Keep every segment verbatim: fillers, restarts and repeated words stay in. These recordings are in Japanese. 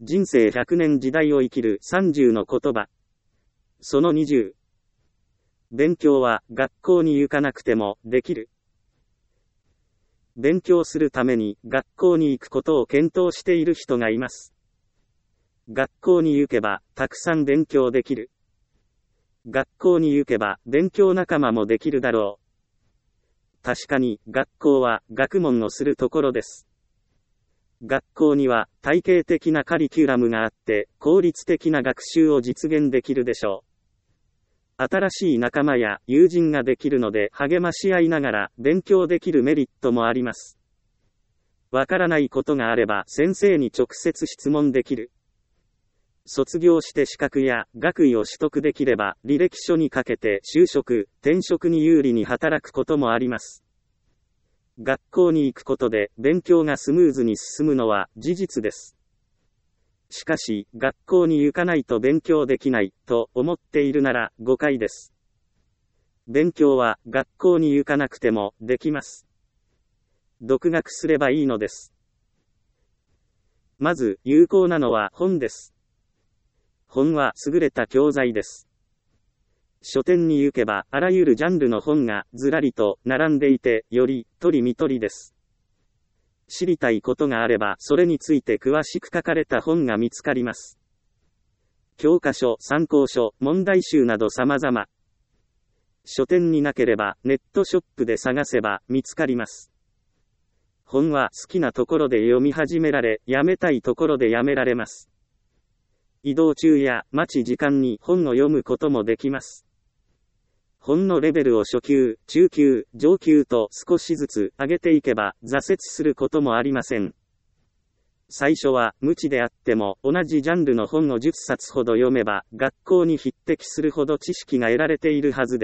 人生ひゃくねん時代を生きるさんじゅうの言葉。そのにじゅう。勉強は学校に行かなくてもできる。勉強するために学校に行くことを検討している人がいます。学校に行けばたくさん勉強できる。学校に行けば勉強仲間もできるだろう。確かに学校は学問をするところです。学校には体系的なカリキュラムがあって効率的な学習を実現できるでしょう。新しい仲間や友人ができるので励まし合いながら勉強できるメリットもあります。わからないことがあれば先生に直接質問できる。卒業して資格や学位を取得できれば履歴書にかけて就職、転職に有利に働くこともあります。学校に行くことで勉強がスムーズに進むのは事実です。しかし、学校に行かないと勉強できないと思っているなら誤解です。勉強は学校に行かなくてもできます。独学すればいいのです。まず有効なのは本です。本は優れた教材です。書店に行けばあらゆるジャンルの本がずらりと並んでいて、より取り見取りです。知りたいことがあればそれについて詳しく書かれた本が見つかります。教科書、参考書、問題集など様々。書店になければネットショップで探せば見つかります。本は好きなところで読み始められ、やめたいところでやめられます。移動中や待ち時間に本を読むこともできます。本のレベルを初級、中級、上級と少しずつ上げていけば挫折することもありません。最初は無知であっても同じジャンルの本をじゅっさつほど読めば学校に匹敵するほど知識が得られているはずです。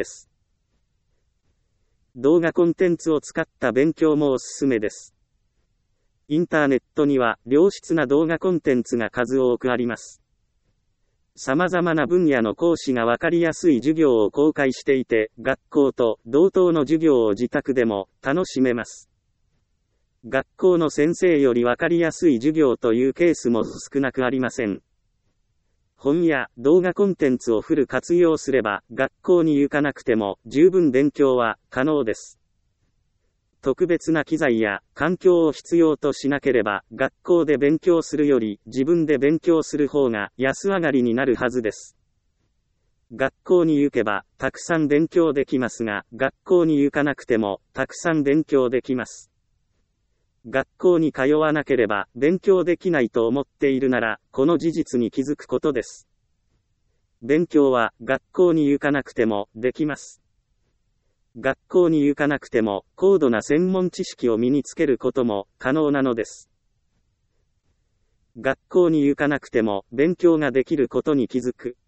動画コンテンツを使った勉強もおすすめです。インターネットには良質な動画コンテンツが数多くあります。様々な分野の講師がわかりやすい授業を公開していて、学校と同等の授業を自宅でも楽しめます。学校の先生よりわかりやすい授業というケースも少なくありません。本や動画コンテンツをフル活用すれば、学校に行かなくても十分勉強は可能です。特別な機材や環境を必要としなければ、学校で勉強するより自分で勉強する方が安上がりになるはずです。学校に行けばたくさん勉強できますが、学校に行かなくてもたくさん勉強できます。学校に通わなければ勉強できないと思っているなら、この事実に気づくことです。勉強は学校に行かなくてもできます。学校に行かなくても高度な専門知識を身につけることも可能なのです。学校に行かなくても勉強ができることに気づく。